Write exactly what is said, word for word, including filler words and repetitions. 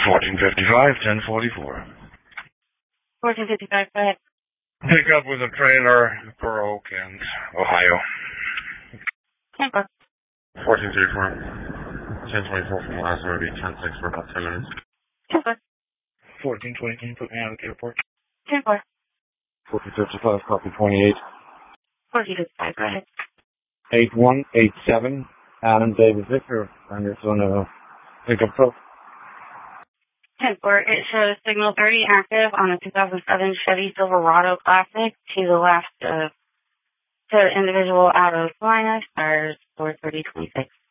fourteen fifty-five, ten forty-four. fourteen fifty-five, go ahead. Pick up with a trailer for Oak and Ohio. ten four. fourteen thirty-four. ten twenty-four from last movie, ten six for about ten minutes. ten four. fourteen twenty, can you put me out at the airport? ten four. fourteen fifty-five, copy twenty-eight. fourteen fifty-five, go ahead. eight one eight seven, Adam David Victor, I'm just on a pickup truck. ten four, it shows signal thirty active on a two thousand seven Chevy Silverado Classic to the left of the individual out of Salina, stars four thirty twenty-six.